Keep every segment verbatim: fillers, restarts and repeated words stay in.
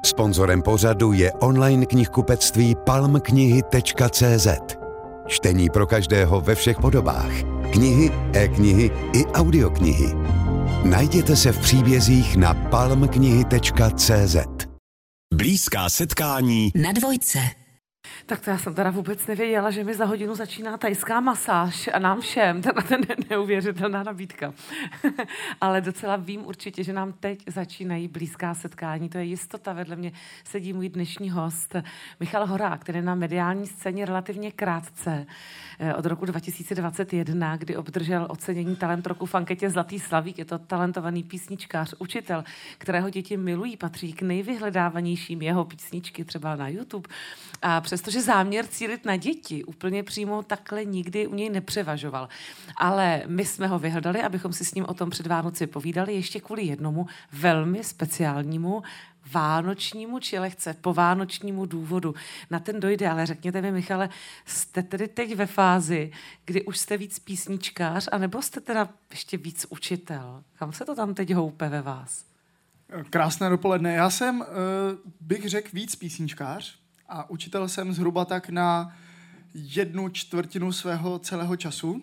Sponzorem pořadu je online knihkupectví palm knihy tečka cé zet. Čtení pro každého ve všech podobách. Knihy, e-knihy i audioknihy. Najděte se v příbězích na palm knihy tečka cé zet. Blízká setkání na dvojce. Tak to já jsem teda vůbec nevěděla, že mi za hodinu začíná thajská masáž a nám všem, teda ten neuvěřitelná nabídka. Ale docela vím určitě, že nám teď začínají blízká setkání. To je jistota. Vedle mě sedí můj dnešní host Michal Horák, který je na mediální scéně relativně krátce od roku dva tisíce dvacet jedna, kdy obdržel ocenění Talent roku v anketě Zlatý slavík. Je to talentovaný písničkář, učitel, kterého děti milují, patří k nejvyhledávanějším jeho písničky třeba na YouTube. A přestože záměr cílit na děti úplně přímo takhle nikdy u něj nepřevažoval. Ale my jsme ho vyhledali, abychom si s ním o tom před Vánoci povídali ještě kvůli jednomu velmi speciálnímu vánočnímu či lehce povánočnímu důvodu. Na ten dojde, ale řekněte mi, Michale, jste tedy teď ve fázi, kdy už jste víc písničkář, anebo jste teda ještě víc učitel? Kam se to tam teď houpe ve vás? Krásné dopoledne. Já jsem, bych řekl, víc písničkář a učitel jsem zhruba tak na jednu čtvrtinu svého celého času,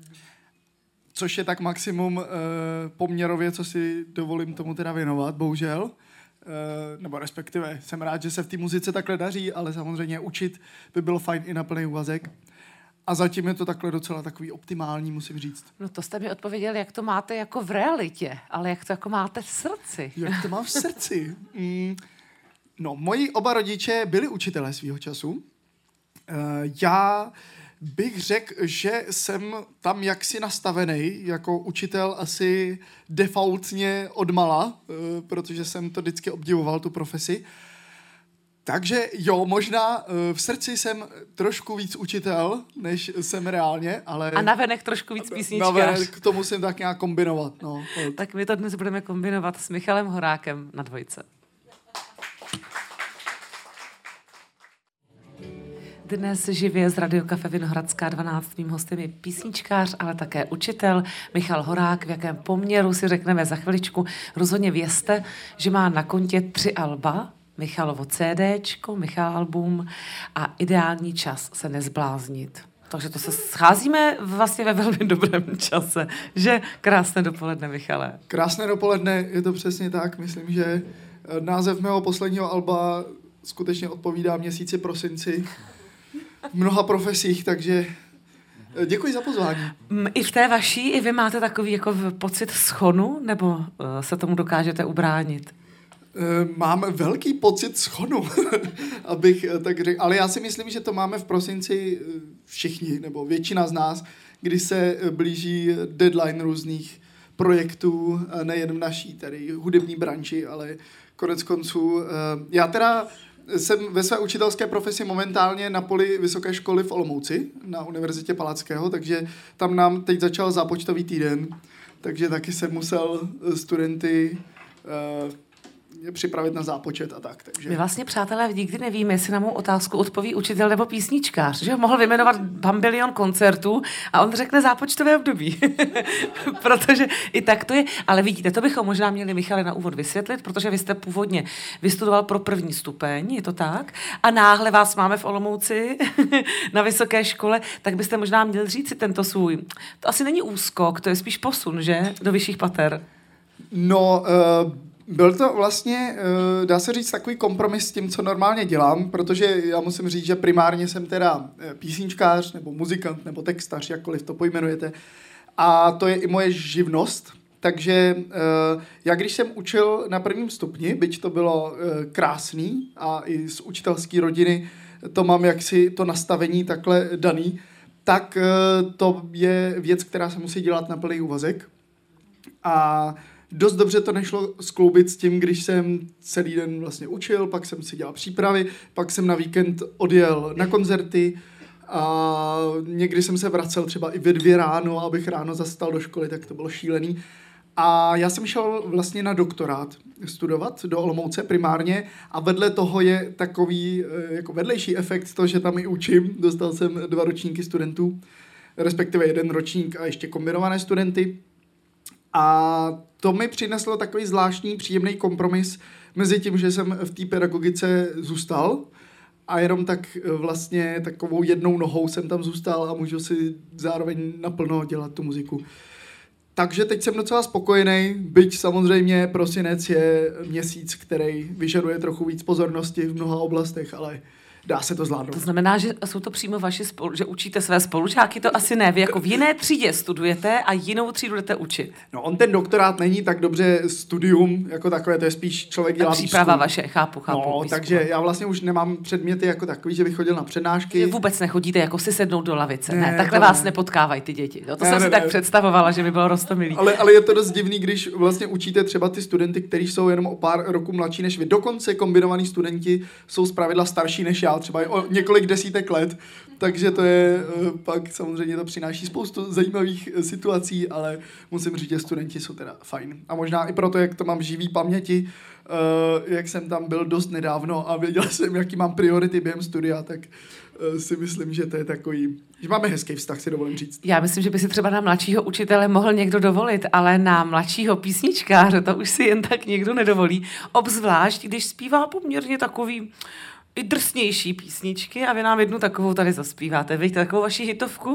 což je tak maximum poměrově, co si dovolím tomu teda věnovat, bohužel. Nebo respektive jsem rád, že se v té muzice takhle daří, ale samozřejmě učit by bylo fajn i na plný úvazek. A zatím je to takhle docela takový optimální, musím říct. No to jste mi odpověděl, jak to máte jako v realitě, ale jak to jako máte v srdci. Jak to mám v srdci? Mm, no, moji oba rodiče byli učitelé svýho času. Uh, já bych řekl, že jsem tam jaksi nastavený jako učitel asi defaultně odmala, uh, protože jsem to vždycky obdivoval, tu profesi. Takže jo, možná uh, v srdci jsem trošku víc učitel, než jsem reálně, ale... A navenek trošku víc písničkář. Navenek to musím tak nějak kombinovat. No. Tak my to dnes budeme kombinovat s Michalem Horákem na dvojce. Dnes živě z Radio Kafe Vinohradská dvanáct mým hostem je písničkář, ale také učitel Michal Horák. V jakém poměru si řekneme za chviličku. Rozhodně vězte, že má na kontě tři alba, Michalovo CDčko, Michal album a Ideální čas se nezbláznit. Takže to se scházíme vlastně ve velmi dobrém čase. Že krásné dopoledne, Michale. Krásné dopoledne, je to přesně tak. Myslím, že název mého posledního alba skutečně odpovídá měsíci prosinci v mnoha profesích, takže děkuji za pozvání. I v té vaší, i vy máte takový jako pocit schonu, nebo se tomu dokážete ubránit? Máme velký pocit schonu, abych tak řekl. Ale já si myslím, že to máme v prosinci všichni, nebo většina z nás, kdy se blíží deadline různých projektů, nejen v naší tady hudební branži, ale konec konců. Já teda jsem ve své učitelské profesi momentálně na poli vysoké školy v Olomouci, na Univerzitě Palackého, takže tam nám teď začal zápočtový týden, takže taky jsem musel studenty připravit na zápočet a tak. Takže... My vlastně, přátelé, nikdy nevíme, jestli na mou otázku odpoví učitel nebo písničkář, že ho mohl vyjmenovat bambilion koncertů a on řekne zápočtové období. Protože i tak to je. Ale vidíte, to bychom možná měli, Michale, na úvod vysvětlit, protože vy jste původně vystudoval pro první stupeň, je to tak? A náhle vás máme v Olomouci na vysoké škole, tak byste možná měl říct si tento svůj. To asi není úskok, to je spíš posun, že? Do vyšších pater. No, uh... byl to vlastně, dá se říct, takový kompromis s tím, co normálně dělám, protože já musím říct, že primárně jsem teda písničkář, nebo muzikant, nebo textař, jakkoliv to pojmenujete. A to je i moje živnost. Takže já, když jsem učil na prvním stupni, byť to bylo krásný a i z učitelské rodiny to mám jaksi to nastavení takhle daný, tak to je věc, která se musí dělat na plný úvazek. A dost dobře to nešlo skloubit s tím, když jsem celý den vlastně učil, pak jsem si dělal přípravy, pak jsem na víkend odjel na koncerty a někdy jsem se vracel třeba i ve dvě ráno, abych ráno zastal do školy, tak to bylo šílený. A já jsem šel vlastně na doktorát studovat do Olomouce primárně a vedle toho je takový jako vedlejší efekt to, že tam i učím. Dostal jsem dva ročníky studentů, respektive jeden ročník a ještě kombinované studenty. A to mi přineslo takový zvláštní, příjemný kompromis mezi tím, že jsem v té pedagogice zůstal a jenom tak vlastně takovou jednou nohou jsem tam zůstal a můžu si zároveň naplno dělat tu muziku. Takže teď jsem docela spokojený, byť samozřejmě prosinec je měsíc, který vyžaduje trochu víc pozornosti v mnoha oblastech, ale dá se to zvládnout. To znamená, že jsou to přímo vaši spolu, že učíte své spolužáky, to asi ne. Vy jako v jiné třídě studujete a jinou třídu jdete učit. No on ten doktorát není tak dobře studium, jako takové, to je spíš člověk dělá výzkum. Příprava vaše, chápu, chápu. No, výzkum. Takže já vlastně už nemám předměty jako takový, že bych chodil na přednášky. Vy vůbec nechodíte jako si sednout do lavice. Ne, ne takhle ne. vás nepotkávají ty děti. No, to ne, jsem ne, si ne. tak představovala, že by bylo roztomilý. Ale, ale je to dost divný, když vlastně učíte třeba ty studenty, kteří jsou jenom o pár roků mladší než vy. Dokonce kombinovaní studenti jsou zpravidla starší než já, třeba o několik desítek let, takže to je, pak samozřejmě to přináší spoustu zajímavých situací, ale musím říct, že studenti jsou teda fajn. A možná i proto, jak to mám v živý paměti, jak jsem tam byl dost nedávno a věděl jsem, jaký mám priority během studia, tak si myslím, že to je takový, že máme hezký vztah, si dovolím říct. Já myslím, že by si třeba na mladšího učitele mohl někdo dovolit, ale na mladšího písničkáře to už si jen tak někdo nedovolí. Obzvlášť, když zpívá poměrně takový i drsnější písničky a vy nám jednu takovou tady zaspíváte. Víte takovou vaši hitovku?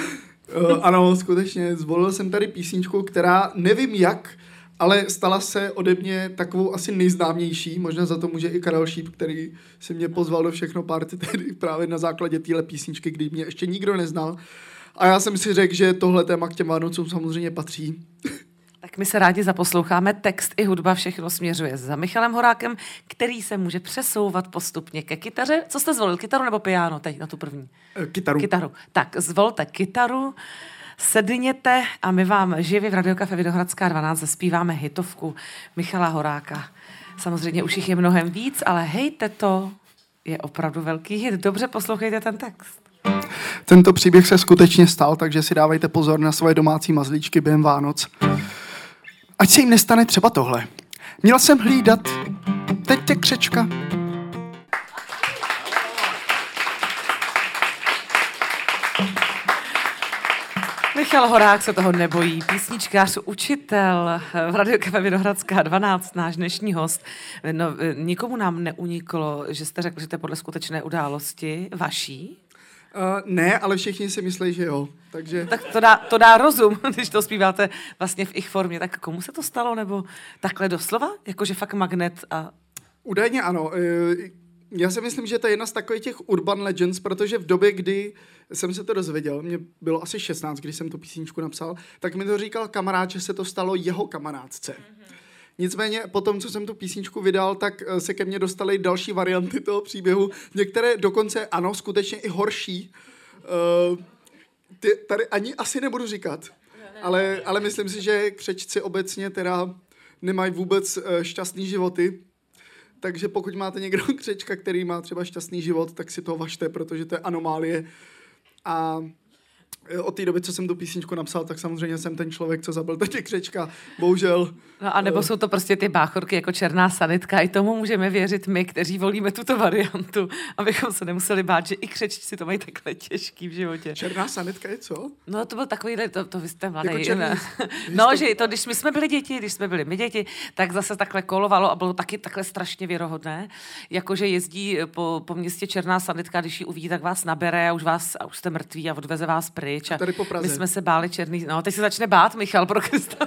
Uh, ano, skutečně. Zvolil jsem tady písničku, která nevím jak, ale stala se ode mě takovou asi nejznámější. Možná za to může i Karel Šíp, který si mě pozval do Všechno party tedy právě na základě téhle písničky, kdy mě ještě nikdo neznal. A já jsem si řekl, že tohle téma k těm Vánocům samozřejmě patří. Tak my se rádi zaposloucháme. Text i hudba všechno směřuje za Michalem Horákem, který se může přesouvat postupně ke kytaře. Co jste zvolil, kytaru nebo piano teď na tu první? Kytaru. Kytaru. Tak zvolte kytaru, sedněte a my vám živě v Radiokafe Vinohradská dvanáct zaspíváme hitovku Michala Horáka. Samozřejmě už jich je mnohem víc, ale hejte to, je opravdu velký hit. Dobře poslouchejte ten text. Tento příběh se skutečně stal, takže si dávejte pozor na svoje domácí mazlíčky během Vánoc. Ať se jim nestane třeba tohle. Měl jsem hlídat, teď je křečka. Michal Horák se toho nebojí, písničkář, učitel v Radiokafe Vinohradská dvanáct, náš dnešní host. No, nikomu nám neuniklo, že jste řekl, že to je podle skutečné události vaší? Uh, ne, ale všichni si myslí, že jo. Takže... Tak to dá, to dá rozum, když to zpíváte vlastně v ich formě. Tak komu se to stalo? Nebo takhle doslova? Jakože fakt magnet a... Údajně ano. Já si myslím, že to je jedna z takových těch urban legends, protože v době, kdy jsem se to dozvěděl, mě bylo asi šestnáct, když jsem tu písničku napsal, tak mi to říkal kamarád, že se to stalo jeho kamarádce. Mm-hmm. Nicméně potom, co jsem tu písničku vydal, tak se ke mně dostaly další varianty toho příběhu. Některé dokonce, ano, skutečně i horší. Uh, ty tady ani asi nebudu říkat, ale, ale myslím si, že křečci obecně teda nemají vůbec uh, šťastný životy. Takže pokud máte někdo křečka, který má třeba šťastný život, tak si to važte, protože to je anomálie. A od té doby, co jsem tu písničku napsal, tak samozřejmě jsem ten člověk, co zabil teď křečka. Bohužel. No a nebo jsou to prostě ty báchorky jako Černá sanitka. I tomu můžeme věřit my, kteří volíme tuto variantu, abychom se nemuseli bát, že i křečci to mají takhle těžký v životě. Černá sanitka je co? No to byl takový, to, to vy jste mladý. Jako černý, no, to... že to, když my jsme byli děti, když jsme byli my děti, tak zase takhle kolovalo a bylo taky takhle strašně věrohodné. Jakože jezdí po, po městě Černá sanitka, když ji uvidí, tak vás nabere a už, vás, a už jste mrtví a odveze vás pryč. A tady po Praze. My jsme se báli černý. No, teď se začne bát, Michal, pro Krista.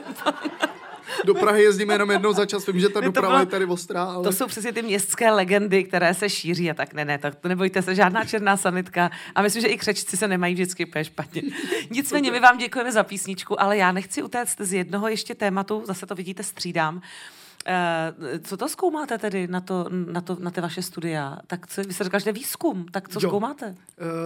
Do Prahy jezdíme jenom jednou za čas, vím, že ta doprava je tady ostrá, ale... To jsou přesně ty městské legendy, které se šíří a tak ne, ne, tak to nebojte se, žádná černá sanitka a myslím, že i křečci se nemají vždycky úplně špatně. Nicméně my vám děkujeme za písničku, ale já nechci utéct z jednoho ještě tématu, zase to vidíte, střídám. Uh, co to zkoumáte tedy na, to, na, to, na ty vaše studia? Tak co, vy jste říkal, že výzkum, tak co jo. zkoumáte? Uh,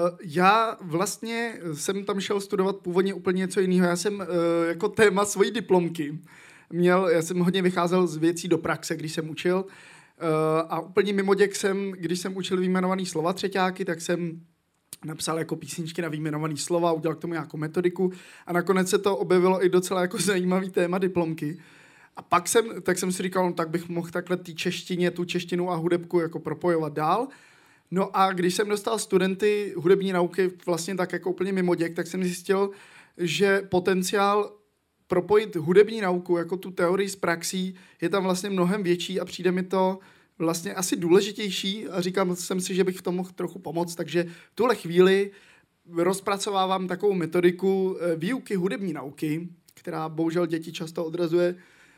já vlastně jsem tam šel studovat původně úplně něco jiného. Já jsem uh, jako téma svojí diplomky měl, já jsem hodně vycházel z věcí do praxe, když jsem učil. Uh, a úplně mimo děk jsem, když jsem učil vyjmenovaný slova třeťáky, tak jsem napsal jako písničky na vyjmenovaný slova, udělal k tomu nějakou metodiku a nakonec se to objevilo i docela jako zajímavý téma diplomky. A pak jsem, tak jsem si říkal, no, tak bych mohl takhle té češtině, tu češtinu a hudebku jako propojovat dál. No a když jsem dostal studenty hudební nauky vlastně tak jako úplně mimo děk, tak jsem zjistil, že potenciál propojit hudební nauku jako tu teorii s praxí je tam vlastně mnohem větší a přijde mi to vlastně asi důležitější a říkám jsem si, že bych v tom mohl trochu pomoct, takže v tuhle chvíli rozpracovávám takovou metodiku výuky hudební nauky, která bohužel děti často odrazuje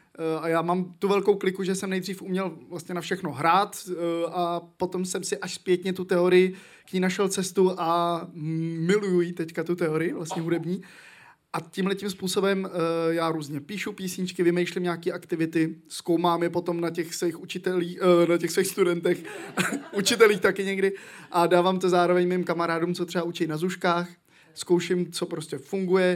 a já mám tu velkou kliku, že jsem nejdřív uměl vlastně na všechno hrát a potom jsem si až zpětně tu teorii k ní našel cestu a miluju jí teďka tu teorii vlastně hudební. A tímhletím způsobem uh, já různě píšu písničky, vymýšlím nějaké aktivity, zkoumám je potom na těch svých učitelích, uh, na těch svých studentech, učitelích taky někdy a dávám to zároveň mým kamarádům, co třeba učí na zuškách, zkouším, co prostě funguje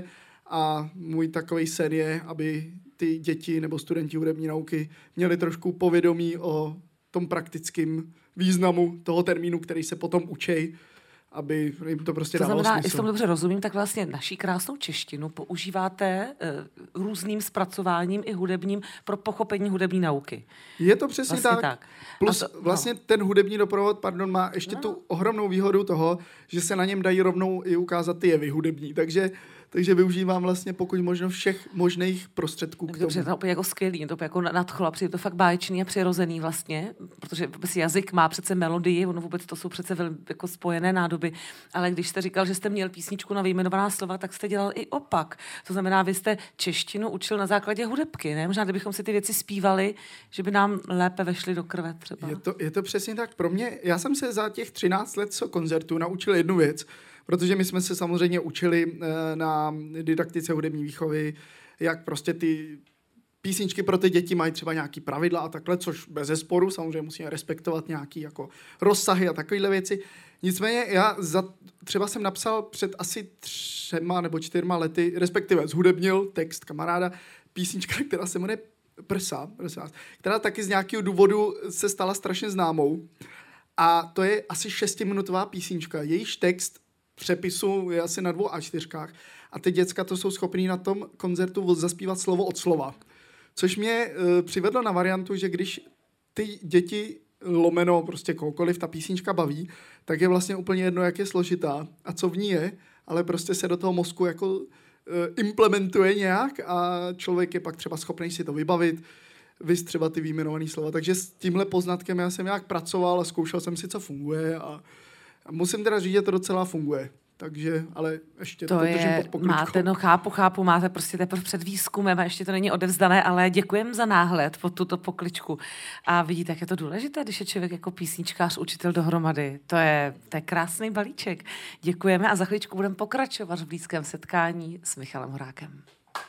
a můj takovej sen je, aby ty děti nebo studenti hudební nauky měli trošku povědomí o tom praktickém významu toho termínu, který se potom učí, aby jim to prostě to dávalo znamená, smysl. jestli tomu dobře rozumím, tak vlastně naší krásnou češtinu používáte uh, různým zpracováním i hudebním pro pochopení hudební nauky. Je to přesně vlastně tak. tak. Plus to, vlastně no. ten hudební doprovod, pardon, má ještě no. tu ohromnou výhodu toho, že se na něm dají rovnou i ukázat ty jevy hudební. Takže Takže využívám vlastně pokud možno všech možných prostředků k tomu. Dobře, to je úplně jako skvělý, to je jako nadchlo, přijde to fakt báječný a přirozený vlastně, protože vůbec jazyk má přece melodii, ono vůbec to jsou přece velmi jako spojené nádoby, ale když jste říkal, že jste měl písničku na vyjmenovaná slova, tak jste dělal i opak. To znamená, vy jste češtinu učil na základě hudebky, ne? Možná, kdybychom si ty věci zpívali, že by nám lépe vešly do krve třeba. Je to, je to přesně tak. Pro mě, já jsem se za těch třináct let co koncertů naučil jednu věc, protože my jsme se samozřejmě učili na didaktice hudební výchovy, jak prostě ty písničky pro ty děti mají třeba nějaký pravidla a takhle, což bez zesporu, samozřejmě musíme respektovat nějaký jako rozsahy a takovéhle věci. Nicméně já za, třeba jsem napsal před asi třema nebo čtyřma lety, respektive zhudebnil text kamaráda, písnička, která se jmenuje Prsa, Prsa, která taky z nějakého důvodu se stala strašně známou. A to je asi šestiminutová písnička. Jejíž text přepisu je asi na dvou á čtyřkách a ty děcka to jsou schopný na tom koncertu zaspívat slovo od slova. Což mě uh, přivedlo na variantu, že když ty děti lomeno prostě kohokoliv ta písnička baví, tak je vlastně úplně jedno, jak je složitá a co v ní je, ale prostě se do toho mozku jako uh, implementuje nějak a člověk je pak třeba schopný si to vybavit, vys třeba ty vyjmenované slova. Takže s tímhle poznatkem já jsem nějak pracoval a zkoušel jsem si, co funguje a musím teda říct, že to docela funguje. Takže, ale ještě to, to držím pod pokličkou. Máte, no chápu, chápu, máte prostě teprve před výzkumem a ještě to není odevzdané, ale děkujem za náhled pod tuto pokličku. A vidíte, jak je to důležité, když je člověk jako písničkář, učitel dohromady. To je, to je krásný balíček. Děkujeme a za chvíličku budeme pokračovat v blízkém setkání s Michalem Horákem.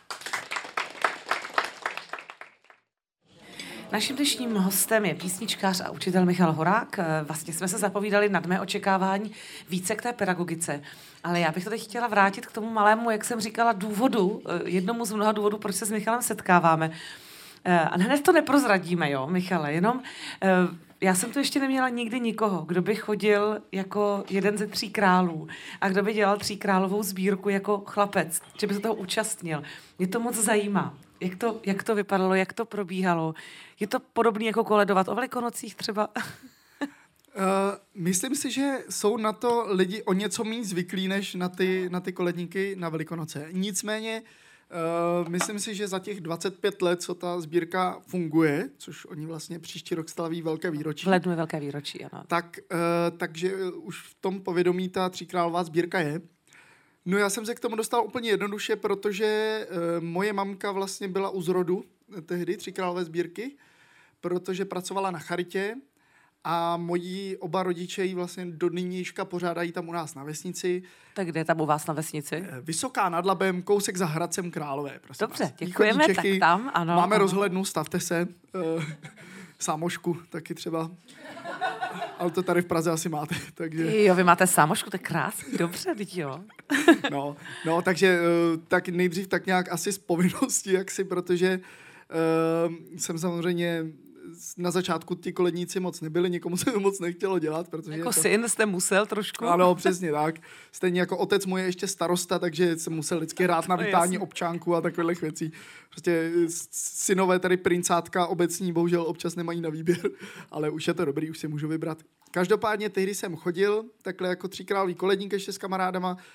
Naším dnešním hostem je písničkář a učitel Michal Horák. Vlastně jsme se zapovídali nad mé očekávání více k té pedagogice, ale já bych to teď chtěla vrátit k tomu malému, jak jsem říkala, důvodu, jednomu z mnoha důvodů, proč se s Michalem setkáváme. A hned to neprozradíme, jo, Michale, jenom já jsem tu ještě neměla nikdy nikoho, kdo by chodil jako jeden ze tří králů a kdo by dělal tříkrálovou sbírku jako chlapec, že by se toho účastnil. Mě to moc zajímá. Jak to, jak to vypadalo, jak to probíhalo? Je to podobné jako koledovat o Velikonocích třeba? uh, myslím si, že jsou na to lidi o něco méně zvyklí, než na ty, na ty koledníky na Velikonoce. Nicméně uh, myslím si, že za těch dvacet pět let, co ta sbírka funguje, což oni vlastně příští rok slaví velké výročí. V lednu je velké výročí, ano. Tak, uh, takže už v tom povědomí ta tříkrálová sbírka je. No já jsem se k tomu dostal úplně jednoduše, protože uh, moje mamka vlastně byla u zrodu tehdy tříkrálové sbírky, protože pracovala na charitě a moji oba rodiče ji vlastně do nynějška pořádají tam u nás na vesnici. Tak kde je tam u vás na vesnici? Vysoká nad Labem, kousek za Hradcem Králové. Dobře, vás. Děkujeme, Čechy, tak tam, ano. Máme ano. rozhlednu, stavte se. Uh, sámošku taky třeba. Ale to tady v Praze asi máte. Takže... Jo, vy máte sámošku, to je krásný, dobře, teď jo. no, no, takže uh, tak nejdřív tak nějak asi z povinnosti, jaksi, protože uh, jsem samozřejmě na začátku ty koledníci moc nebyli, nikomu se to moc nechtělo dělat, protože... Jako to... syn jste musel trošku? Ano, přesně tak. Stejně jako otec můj je ještě starosta, takže jsem musel vždycky hrát na vítání občánku a takových věcí. Prostě synové tady princátka obecní bohužel občas nemají na výběr, ale už je to dobrý, už si můžu vybrat. Každopádně tehdy jsem chodil takhle jako tříkrálový koledník ještě s kamarádama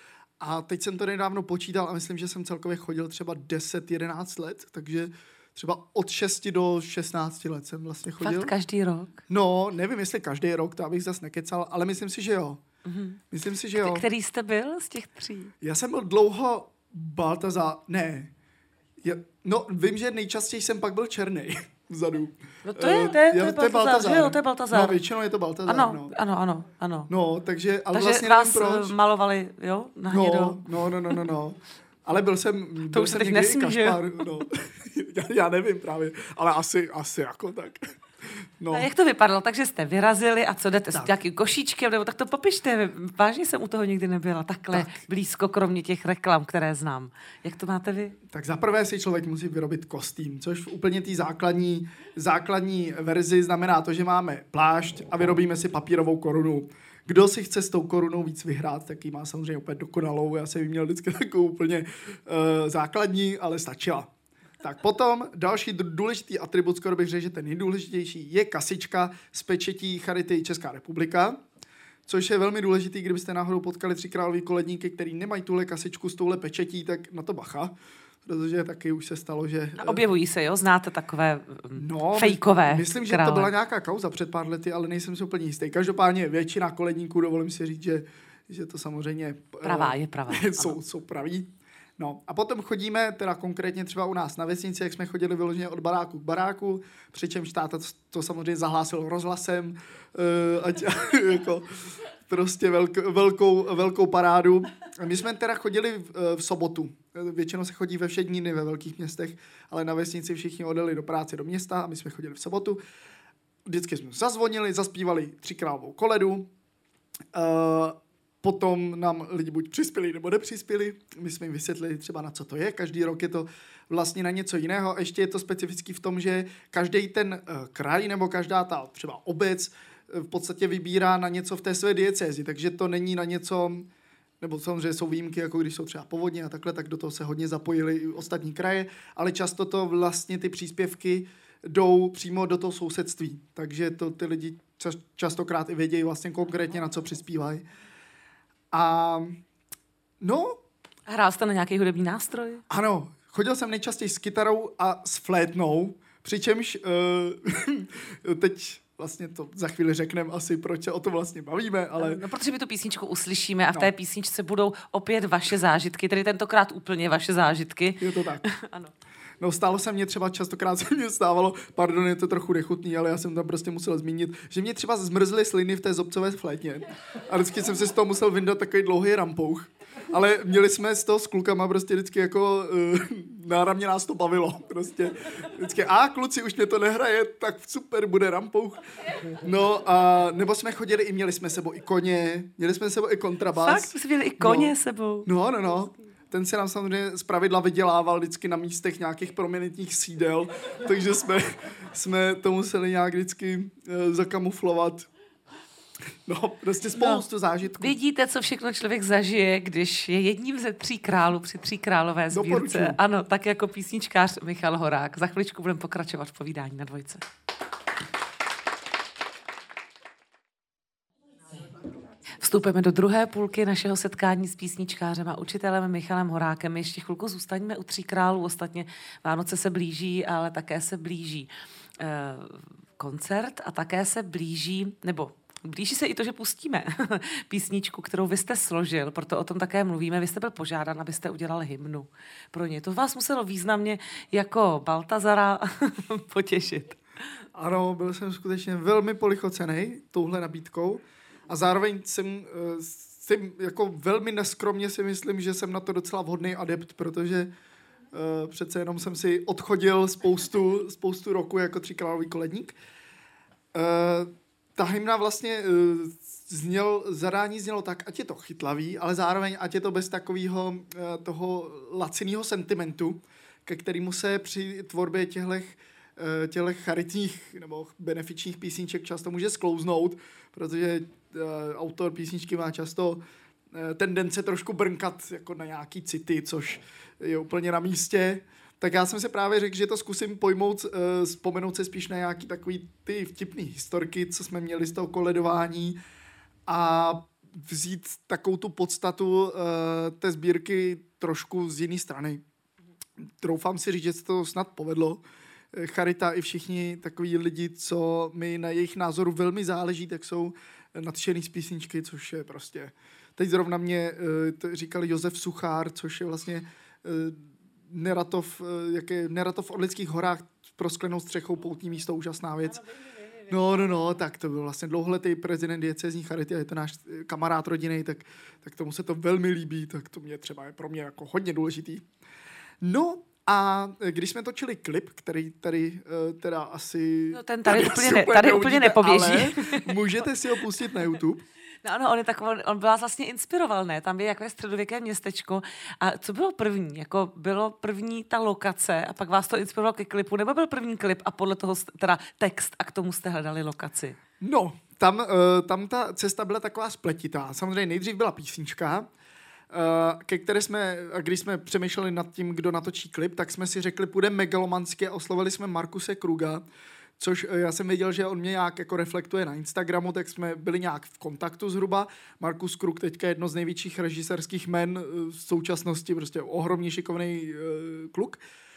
A teď jsem to nedávno počítal a myslím, že jsem celkově chodil třeba deset jedenáct let, takže třeba od šesti do šestnácti let jsem vlastně chodil. Fakt každý rok? No, nevím, jestli každý rok, to abych zase nekecal, ale myslím si, že jo. Mm-hmm. Myslím si, že jo. Který jste byl z těch tří? Já jsem byl dlouho Baltazar, ne. Já, no, vím, že nejčastěji jsem pak byl černej vzadu. No to je, to je, to je, to je Baltazar, jo, to je Baltazar. No, většinou je to Baltazar, ano, no. Ano, ano, ano. No, takže, ale takže vlastně vás nevím proč. malovali, jo, na hnědo. No, no, no, no, no, no. Ale byl jsem, to byl už jsem teď někdy nesmí, Kašpar, no. já, já nevím právě, ale asi, asi jako tak. No. A jak to vypadalo? Takže jste vyrazili a co jdete tak. S nějakým košíčkem? Nebo tak to popište. Vážně jsem u toho nikdy nebyla. Takhle tak. Blízko, kromě těch reklam, které znám. Jak to máte vy? Tak zaprvé si člověk musí vyrobit kostým, což v úplně té základní, základní verzi znamená to, že máme plášť a vyrobíme si papírovou korunu. Kdo si chce s tou korunou víc vyhrát, tak ji má samozřejmě úplně dokonalou. Já jsem ji měl vždycky takovou úplně uh, základní, ale stačila. Tak potom další důležitý atribut, skoro bych řekl, že ten nejdůležitější, je kasička z pečetí Charity Česká republika, což je velmi důležitý, kdybyste náhodou potkali tři králový koledníky, který nemají tuhle kasičku s touhle pečetí, tak na to bacha, protože taky už se stalo, že... A objevují se, jo? Znáte takové no, fejkové myslím, krále. Že to byla nějaká kauza před pár lety, ale nejsem si úplně jistý. Každopádně většina koledníků, dovolím si říct, že, že to samozřejmě... Pravá je pravá. jsou, jsou praví. No a potom chodíme, teda konkrétně třeba u nás na vesnici, jak jsme chodili vyloženě od baráku k baráku, přičemž táta to, to samozřejmě zahlásil rozhlasem, uh, ať jako prostě velk, velkou, velkou parádu. A my jsme teda chodili v, v sobotu. Většinou se chodí ve všední dny ve velkých městech, ale na vesnici všichni odjeli do práce do města a my jsme chodili v sobotu. Vždycky jsme zazvonili, zaspívali třikrálovou koledu. Uh, Potom nám lidi buď přispěli nebo nepřispěli. My jsme jim vysvětlili třeba na co to je. Každý rok je to vlastně na něco jiného. A ještě je to specifický v tom, že každý ten uh, kraj nebo každá ta třeba obec uh, v podstatě vybírá na něco v té své diecézi. Takže to není na něco, nebo samozřejmě jsou výjimky, jako když jsou třeba povodně a takhle, tak do toho se hodně zapojili i ostatní kraje. Ale často to vlastně ty příspěvky jdou přímo do toho sousedství. Takže to ty lidi čas, častokrát i vědějí vlastně konkrétně na co přispívají. A no... Hrál jste na nějaký hudební nástroj? Ano, chodil jsem nejčastěji s kytarou a s flétnou, přičemž uh, teď vlastně to za chvíli řekneme asi, proč se o to vlastně bavíme, ale... No, protože my tu písničku uslyšíme a v no. té písničce budou opět vaše zážitky, tedy tentokrát úplně vaše zážitky. Je to tak. Ano. No stálo se mě třeba, častokrát se mě stávalo, pardon, je to trochu nechutný, ale já jsem tam prostě musel zmínit, že mě třeba zmrzly sliny v té zobcové flétně. A vždycky jsem si z toho musel vyndat takový dlouhý rampouch. Ale měli jsme z toho s klukama prostě vždycky jako uh, náramně nás to bavilo. Prostě vždycky, a kluci, už mě to nehraje, tak super, bude rampouch. No a nebo jsme chodili i, měli jsme sebou i koně, měli jsme sebou i kontrabas. Fakt? Jsme měli i koně no. sebou? No, no, no. Ten se nám samozřejmě zpravidla vydělával vždycky na místech nějakých prominentních sídel, takže jsme, jsme to museli nějak vždycky uh, zakamuflovat. No, prostě spoustu no, zážitků. Vidíte, co všechno člověk zažije, když je jedním ze tří králů při tří králové sbírce. Doporučuji. Ano, tak jako písničkář Michal Horák. Za chviličku budeme pokračovat v povídání na Dvojce. Vstupujeme do druhé půlky našeho setkání s písničkářem a učitelem Michalem Horákem. Ještě chvilku zůstaňme u tří králů. Ostatně Vánoce se blíží, ale také se blíží eh, koncert a také se blíží, nebo blíží se i to, že pustíme písničku, kterou vy jste složil, proto o tom také mluvíme. Vy jste byl požádán, abyste udělal hymnu pro ně. To vás muselo významně jako Baltazara potěšit. Ano, byl jsem skutečně velmi polichocený touhle nabídkou a zároveň jsem, jsem jako velmi neskromně si myslím, že jsem na to docela vhodný adept, protože uh, přece jenom jsem si odchodil spoustu, spoustu roku jako třikrálový koledník. Uh, Ta hymna vlastně uh, zněl, zadání znělo tak, ať je to chytlavý, ale zároveň ať je to bez takového uh, toho laciného sentimentu, ke kterému se při tvorbě těchto uh, těchto charitních nebo benefičních písniček často může sklouznout, protože uh, autor písničky má často uh, tendence trošku brnkat jako na nějaký city, což je úplně na místě. Tak já jsem si právě řekl, že to zkusím pojmout, uh, vzpomenout se spíš na nějaký takový ty vtipný historky, co jsme měli z toho koledování a vzít takovou tu podstatu uh, té sbírky trošku z jiné strany. Troufám si říct, že se to snad povedlo. Charita i všichni takoví lidi, co mi na jejich názoru velmi záleží, tak jsou nadšený z písničky, což je prostě... Teď zrovna mě uh, říkal Josef Suchár, což je vlastně uh, Neratov, uh, jak je Neratov v Orlických horách s prosklenou střechou, poutní místo, úžasná věc. No, no, no, tak to byl vlastně dlouholetý prezident diecézní charity a je to náš kamarád rodinný, tak, tak tomu se to velmi líbí, tak to mě třeba je pro mě jako hodně důležitý. No a když jsme točili klip, který tady uh, teda asi... No ten tady, tady úplně, ne, tady neuvidíte, úplně nepoběží. Ale můžete si ho pustit na YouTube. No ano, on, je takový, on vás vlastně inspiroval, ne? Tam je jako středověké městečko. A co bylo první? Jako bylo první ta lokace a pak vás to inspirovalo ke klipu? Nebo byl první klip a podle toho teda text a k tomu jste hledali lokaci? No, tam, uh, tam ta cesta byla taková spletitá. Samozřejmě nejdřív byla písnička, uh, ke které jsme, a když jsme přemýšleli nad tím, kdo natočí klip, tak jsme si řekli, půjdeme megalomansky a oslovili jsme Markuse Kruga, což já jsem věděl, že on mě nějak jako reflektuje na Instagramu, tak jsme byli nějak v kontaktu zhruba. Markus Krug teďka je jedno z největších režisérských men v současnosti, prostě ohromně šikovný uh, kluk.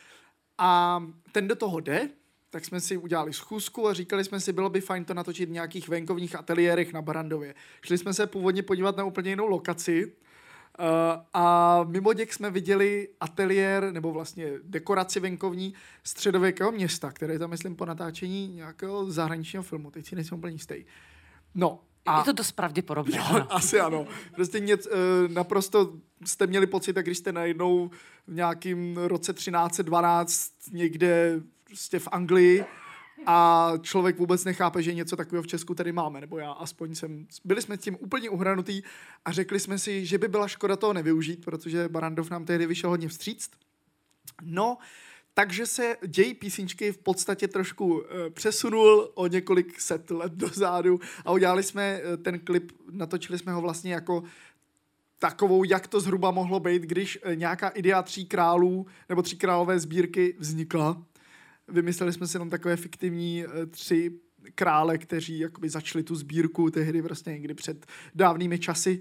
A ten do toho jde, tak jsme si udělali schůzku a říkali jsme si, bylo by fajn to natočit v nějakých venkovních ateliérech na Barrandově. Šli jsme se původně podívat na úplně jinou lokaci, Uh, a mimo děk jsme viděli ateliér, nebo vlastně dekoraci venkovní středověkého města, které je tam, myslím, po natáčení nějakého zahraničního filmu. Teď si nejsem úplně jistý. No. A... Je to dost pravděpodobné. Jo, asi ano. Prostě něco, uh, naprosto jste měli pocit, jak když jste najednou v nějakém roce třináct dvanáct někde prostě v Anglii a člověk vůbec nechápe, že něco takového v Česku tady máme, nebo já aspoň jsem, byli jsme s tím úplně uhranutý a řekli jsme si, že by byla škoda toho nevyužít, protože Barrandov nám tehdy vyšel hodně vstříct. No, takže se děj písničky v podstatě trošku e, přesunul o několik set let dozadu a udělali jsme e, ten klip, natočili jsme ho vlastně jako takovou, jak to zhruba mohlo být, když e, nějaká idea tří králů nebo tří králové sbírky vznikla. Vymysleli jsme si tam takové fiktivní uh, tři krále, kteří jakoby začali tu sbírku tehdy vlastně někdy před dávnými časy.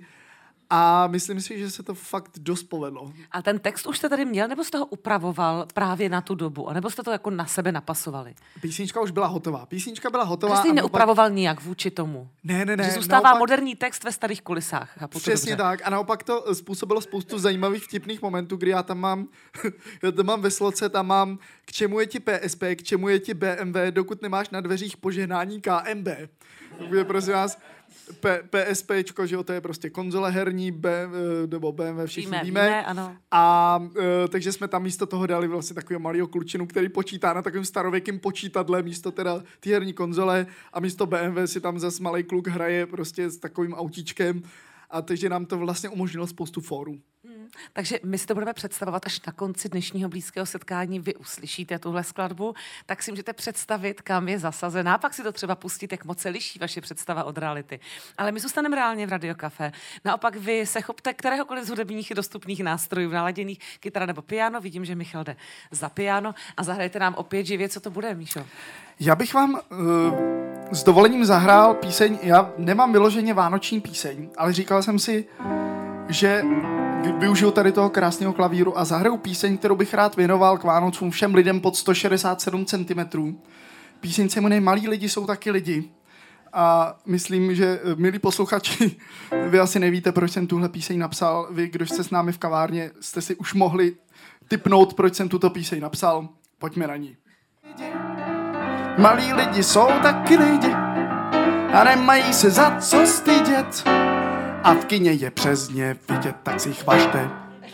A myslím si, že se to fakt dost povedlo. A ten text už jste tady měl, nebo jste ho upravoval právě na tu dobu? A nebo jste to jako na sebe napasovali? Písnička už byla hotová. Písnička byla hotová. Jste ji neupravoval naopak... nijak vůči tomu? Ne, ne, ne. Že zůstává naopak... moderní text ve starých kulisách. Přesně tak. A naopak to způsobilo spoustu zajímavých vtipných momentů, kdy já tam mám, já tam mám ve sloce, tam mám k čemu je ti P S P, k čemu je ti B M W, dokud nemáš na dveřích požehnání K M B. Prosím vás, P- PSPčko, že jo, to je prostě konzole herní, B, nebo B M W, všichni víme. víme. víme ano. A uh, takže jsme tam místo toho dali vlastně takového malého klučinu, který počítá na takovém starověkým počítadle místo teda ty herní konzole a místo B M W si tam zase malej kluk hraje prostě s takovým autíčkem. A takže nám to vlastně umožnilo spoustu fórů. Hmm. Takže my si to budeme představovat až na konci dnešního blízkého setkání. Vy uslyšíte tuhle skladbu, tak si můžete představit, kam je zasazená. Pak si to třeba pustit, jak moc se liší vaše představa od reality. Ale my zůstaneme reálně v Radio Café. Naopak vy se chopte kteréhokoliv z hudebních dostupných nástrojů, naladěných kytara nebo piano. Vidím, že Michal jde za piano a zahrajete nám opět živě. Co to bude, Míšo? Já bych vám uh, s dovolením zahrál píseň, já nemám vyloženě vánoční píseň, ale říkal jsem si, že využiju tady toho krásného klavíru a zahraju píseň, kterou bych rád věnoval k Vánocům všem lidem pod sto šedesát sedm centimetrů. Píseň se jmenuje Malí lidi jsou taky lidi. A myslím, že, milí posluchači, vy asi nevíte, proč jsem tuhle píseň napsal. Vy, kdo jste s námi v kavárně, jste si už mohli tipnout, proč jsem tuto píseň napsal. Pojďme na ní. Malí lidi jsou taky lidi a nemají se za co stydět. A v kině je přes ně vidět, tak si jich važte.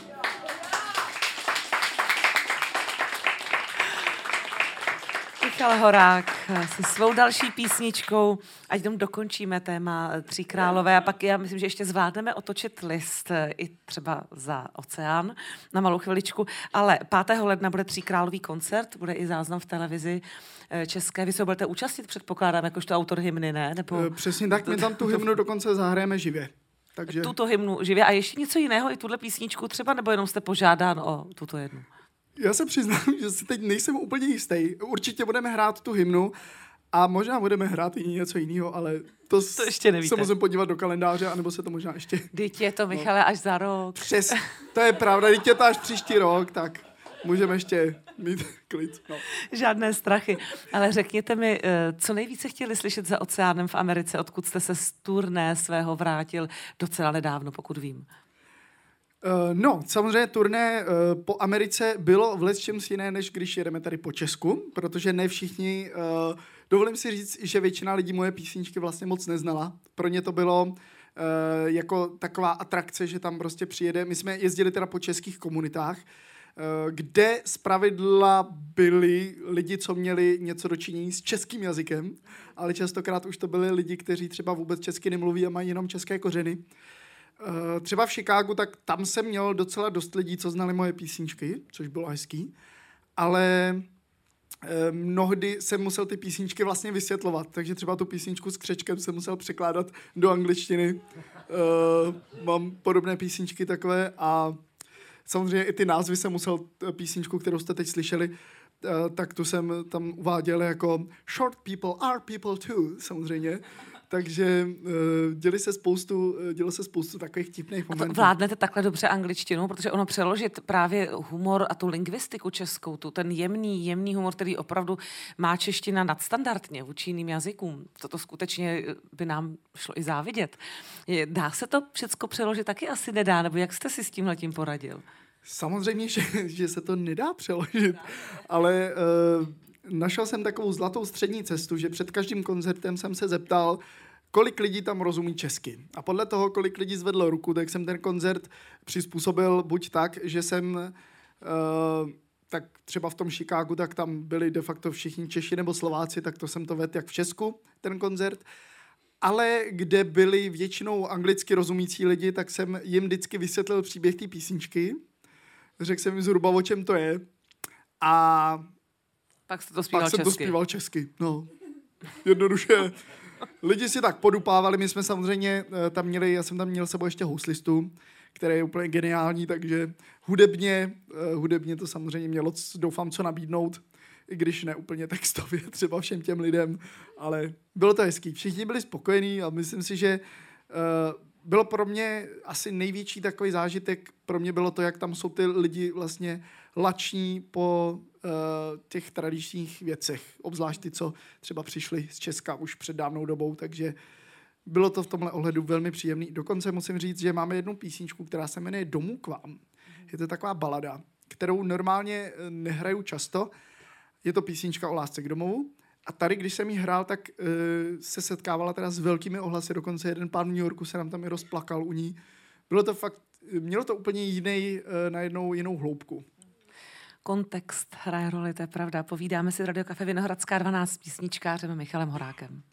Michal Horák se svou další písničkou, ať tam dokončíme téma Tří králové a pak já myslím, že ještě zvládneme otočit list i třeba za oceán na malou chviličku, ale pátého ledna bude Tříkrálový koncert, bude i záznam v televizi české. Vy se budete účastnit, předpokládám, jakožto autor hymny, ne? Nebo... Přesně tak, my tam tu hymnu dokonce zahrajeme živě. Takže... Tuto hymnu živě a ještě něco jiného, i tuhle písničku třeba, nebo jenom jste požádán o tuto jednu? Já se přiznám, že si teď nejsem úplně jistý. Určitě budeme hrát tu hymnu A možná budeme hrát i něco jiného, ale to, to ještě nevíte. Se musím podívat do kalendáře, anebo se to možná ještě... Teď je to, Michale, no. až za rok. Přes, to je pravda, teď je to až příští rok, tak můžeme ještě mít klid. No. Žádné strachy. Ale řekněte mi, co nejvíce chtěli slyšet za oceánem v Americe, odkud jste se z turné svého vrátil docela nedávno, pokud vím. No, samozřejmě turné po Americe bylo v lecčems jiné, než když jedeme tady po Česku, protože ne všichni, dovolím si říct, že většina lidí moje písničky vlastně moc neznala. Pro ně to bylo jako taková atrakce, že tam prostě přijede. My jsme jezdili teda po českých komunitách, kde zpravidla byli lidi, co měli něco dočinění s českým jazykem, ale častokrát už to byli lidi, kteří třeba vůbec česky nemluví a mají jenom české kořeny. Třeba v Chicagu, tak tam jsem měl docela dost lidí, co znali moje písničky, což bylo hezký, ale mnohdy jsem musel ty písničky vlastně vysvětlovat, takže třeba tu písničku s křečkem jsem musel překládat do angličtiny. Mám podobné písničky takové a samozřejmě i ty názvy jsem musel, písničku, kterou jste teď slyšeli, tak tu jsem tam uváděl jako short people are people too, samozřejmě. Takže uh, děli se spoustu, dělo se spoustu takových tipných momentů. Vládnete takhle dobře angličtinu, protože ono přeložit právě humor a tu lingvistiku českou, tu, ten jemný, jemný humor, který opravdu má čeština nadstandardně vůči jiným jazykům. Toto skutečně by nám šlo i závidět. Dá se to všecko přeložit? Taky asi nedá, nebo jak jste si s tímhletím poradil? Samozřejmě, že, že se to nedá přeložit, ale uh, našel jsem takovou zlatou střední cestu, že před každým koncertem jsem se zeptal, kolik lidí tam rozumí česky. A podle toho, kolik lidí zvedlo ruku, tak jsem ten koncert přizpůsobil buď tak, že jsem uh, tak třeba v tom Chicagu, tak tam byli de facto všichni Češi nebo Slováci, tak to jsem to vedl jak v Česku, ten koncert. Ale kde byli většinou anglicky rozumící lidi, tak jsem jim vždycky vysvětlil příběh té písničky. Řekl jsem jim zhruba, o čem to je. A pak jste to zpíval pak jsem česky. to zpíval česky. No, jednoduše. Lidi si tak podupávali, my jsme samozřejmě tam měli, já jsem tam měl sebou ještě houslistu, který je úplně geniální, takže hudebně, hudebně to samozřejmě mělo, doufám, co nabídnout, i když ne úplně textově třeba všem těm lidem, ale bylo to hezký. Všichni byli spokojení a myslím si, že uh, bylo pro mě asi největší takový zážitek, pro mě bylo to, jak tam jsou ty lidi vlastně lační po uh, těch tradičních věcech, obzvlášť ty, co třeba přišli z Česka už před dávnou dobou, takže bylo to v tomhle ohledu velmi příjemný. Dokonce musím říct, že máme jednu písničku, která se jmenuje Domů k vám. Je to taková balada, kterou normálně nehraju často. Je to písnička o lásce k domovu. A tady, když jsem jí hrál, tak uh, se setkávala teda s velkými ohlasy. Dokonce jeden pán v New Yorku se nám tam i rozplakal u ní. Bylo to fakt, mělo to úplně jiný, uh, najednou jinou hloubku. Kontext hraje roli, to je pravda. Povídáme si v Radio Café Vinohradská dvanáct s písničkářem Michalem Horákem.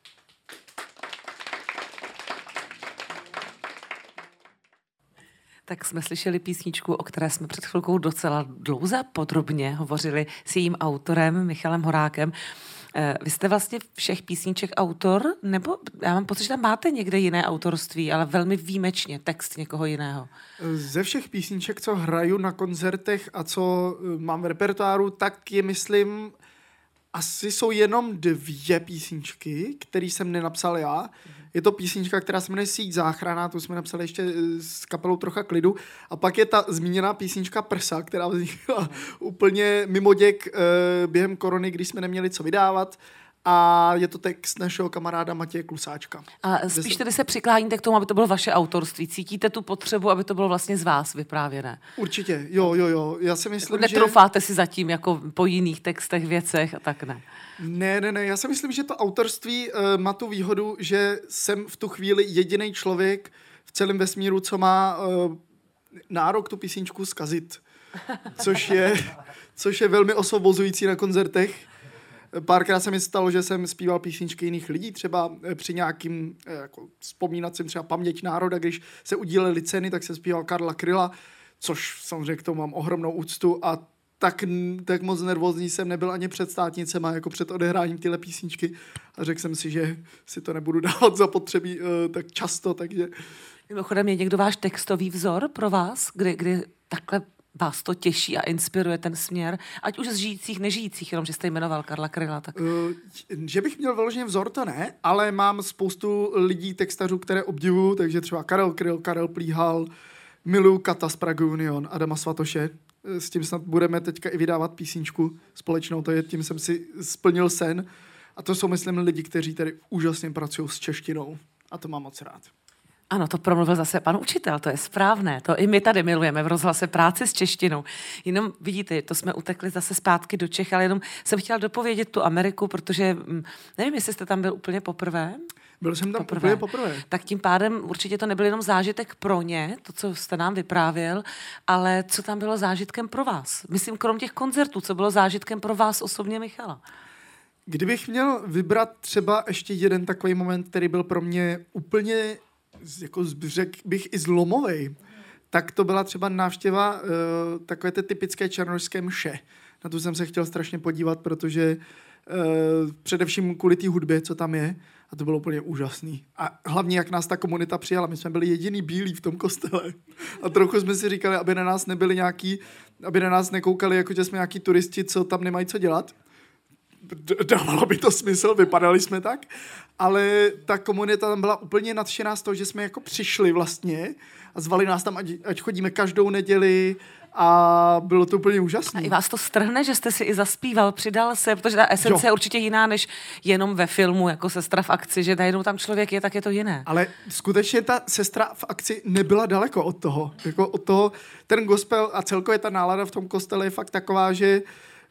Tak jsme slyšeli písničku, o které jsme před chvilkou docela dlouze podrobně hovořili s jejím autorem Michalem Horákem. Vy jste vlastně všech písniček autor, nebo já mám pocit, že tam máte někde jiné autorství, ale velmi výjimečně text někoho jiného. Ze všech písniček, co hraju na koncertech a co mám v repertoáru, tak je, myslím, asi jsou jenom dvě písničky, které jsem nenapsal já. Je to písnička, která se jmenuje Síť záchrana, tu jsme napsali ještě s kapelou Trocha klidu. A pak je ta zmíněná písnička Prsa, která vznikla úplně mimoděk během korony, když jsme neměli co vydávat. A je to text našeho kamaráda Matěje Klusáčka. A spíš tedy se přikláníte k tomu, aby to bylo vaše autorství. Cítíte tu potřebu, aby to bylo vlastně z vás vyprávěné? Určitě, jo, jo, jo. Já si myslím, Netroufáte že... si zatím jako po jiných textech, věcech a tak ne? Ne, ne, ne. Já si myslím, že to autorství uh, má tu výhodu, že jsem v tu chvíli jediný člověk v celém vesmíru, co má uh, nárok tu písničku zkazit. Což je, což je velmi osvobozující na koncertech. Párkrát se mi stalo, že jsem zpíval písničky jiných lidí, třeba při nějakým jako vzpomínacím třeba Paměť národa, když se udílely ceny, tak jsem zpíval Karla Kryla, což samozřejmě k tomu mám ohromnou úctu a tak, tak moc nervózní jsem nebyl ani před státnicema, jako před odehráním tyhle písničky a řekl jsem si, že si to nebudu dávat zapotřebí uh, tak často, takže... Mimochodem, je někdo váš textový vzor pro vás, kdy, kdy takhle vás to těší a inspiruje ten směr, ať už z žijících, nežijících, jenom že jste jmenoval Karla Kryla. Tak... Uh, že bych měl vyloženě vzor, to ne, ale mám spoustu lidí, textařů, které obdivuju, takže třeba Karel Kryl, Karel Plíhal, miluju Kata z Prague Union, Adama Svatoše. S tím snad budeme teďka i vydávat písničku společnou, to je, tím jsem si splnil sen. A to jsou, myslím, lidi, kteří tady úžasně pracují s češtinou. A to mám moc rád. Ano, to promluvil zase pan učitel, to je správné. To i my tady milujeme v rozhlase práci s češtinou. Jenom vidíte, to jsme utekli zase zpátky do Čech, ale jenom jsem chtěla dopovědět tu Ameriku, protože nevím, jestli jste tam byl úplně poprvé. Byl jsem tam poprvé. úplně poprvé. Tak tím pádem určitě to nebyl jenom zážitek pro ně, to, co jste nám vyprávěl, ale co tam bylo zážitkem pro vás? Myslím, krom těch koncertů, co bylo zážitkem pro vás osobně, Michala? Kdybych měl vybrat třeba ještě jeden takový moment, který byl pro mě úplně, jako řekl bych, i zlomovej, tak to byla třeba návštěva uh, takové ty typické černošské mše. Na to jsem se chtěl strašně podívat, protože uh, především kvůli té hudbě, co tam je, a to bylo úplně úžasný. A hlavně, jak nás ta komunita přijala. My jsme byli jediný bílí v tom kostele. A trochu jsme si říkali, aby na nás nebyli nějaký, aby na nás nekoukali, jako že jsme nějaký turisti, co tam nemají co dělat. Dávalo by to smysl, vypadali jsme tak. Ale ta komunita tam byla úplně nadšená z toho, že jsme jako přišli vlastně a zvali nás tam, ať, ať chodíme každou neděli, a bylo to úplně úžasné. A i vás to strhne, že jste si i zaspíval, přidal se, protože ta esence jo. je určitě jiná, než jenom ve filmu, jako Sestra v akci, že najednou tam člověk je, tak je to jiné. Ale skutečně ta Sestra v akci nebyla daleko od toho. Jako od toho, ten gospel a celkově ta nálada v tom kostele je fakt taková, že,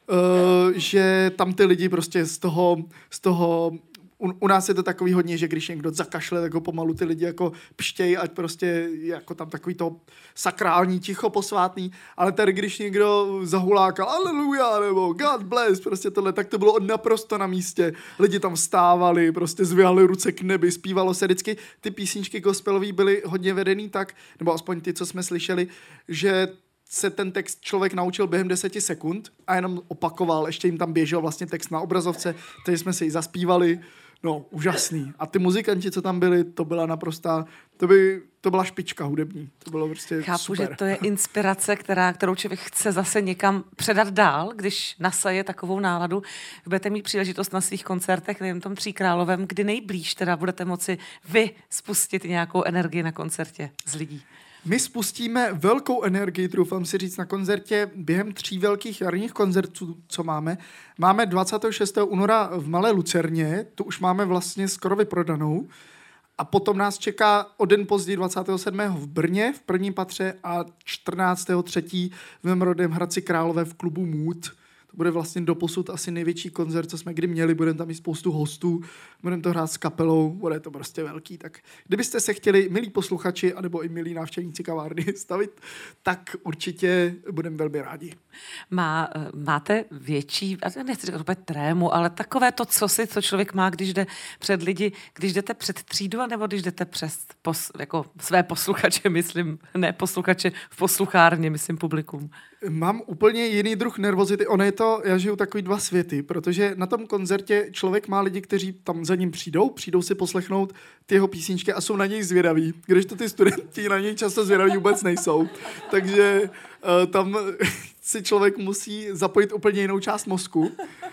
uh, že tam ty lidi prostě z toho, z toho U, u nás je to takový hodně, že když někdo zakašle, tak ho pomalu ty lidi jako pštějí, ať prostě jako tam takový to sakrální, ticho posvátný, ale tady když někdo zahulákal aleluja, nebo God bless, prostě tohle, tak to bylo naprosto na místě. Lidi tam vstávali, prostě zvěhali ruce k nebi, zpívalo se vždycky. Ty písničky gospelový byly hodně vedený tak, nebo aspoň ty, co jsme slyšeli, že se ten text člověk naučil během deseti sekund a jenom opakoval, ještě jim tam běžel vlastně text na obrazovce, takže jsme si ji zaspívali. No, úžasný. A ty muzikanti, co tam byli, to byla naprostá, to, by, to byla špička hudební. To bylo prostě Chápu, super. že to je inspirace, která, kterou člověk chce zase někam předat dál, když nasaje takovou náladu. Budete mít příležitost na svých koncertech, nevím, tom Tříkrálovém, kdy nejblíž teda budete moci vy spustit nějakou energii na koncertě z lidí. My spustíme velkou energii, troufám si říct, na koncertě během tří velkých jarních koncertů, co máme. Máme dvacátého šestého února v Malé Lucerně, tu už máme vlastně skoro vyprodanou. A potom nás čeká o den později dvacátého sedmého v Brně, v prvním patře a čtrnáctého třetího v mém rodném Hradci Králové v klubu Mood. To bude vlastně doposud asi největší koncert, co jsme kdy měli. Budeme tam mít spoustu hostů, budeme to hrát s kapelou, bude to prostě velký. Tak kdybyste se chtěli, milí posluchači, anebo i milí návštěvníci kavárny stavit, tak určitě budeme velmi rádi. Má, máte větší, nechci říkat úplně trému, ale takové to, co si, co člověk má, když jde před lidi, když jdete před třídu, nebo když jdete přes pos, jako své posluchače, myslím, ne posluchače v posluchárně, myslím publikum. Mám úplně jiný druh nervozity. Ono je to, já žiju takový dva světy, protože na tom koncertě člověk má lidi, kteří tam za ním přijdou, přijdou si poslechnout ty jeho písničky a jsou na něj zvědaví, když to ty studenti na něj často zvědaví vůbec nejsou. Takže uh, tam si člověk musí zapojit úplně jinou část mozku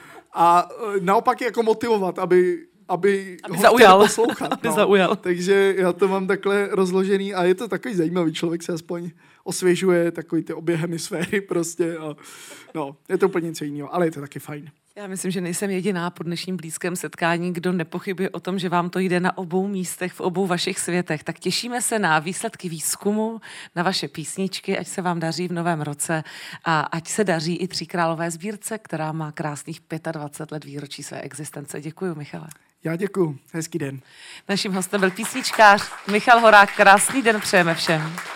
a uh, naopak jako motivovat, aby aby, aby ho zaujal. poslouchat. aby no. zaujal. Takže já to mám takhle rozložený a je to takový zajímavý, člověk se aspoň osvěžuje takový ty obě hemisféry prostě a no, je to úplně něco jiného, ale je to taky fajn. Já myslím, že nejsem jediná po dnešním blízkém setkání, kdo nepochybuje o tom, že vám to jde na obou místech, v obou vašich světech. Tak těšíme se na výsledky výzkumu, na vaše písničky, ať se vám daří v novém roce a ať se daří i Tříkrálové sbírce, která má krásných dvacet pět let výročí své existence. Děkuji, Michale. Já děkuji. Hezký den. Naším hostem byl písničkář Michal Horák. Krásný den přejeme všem.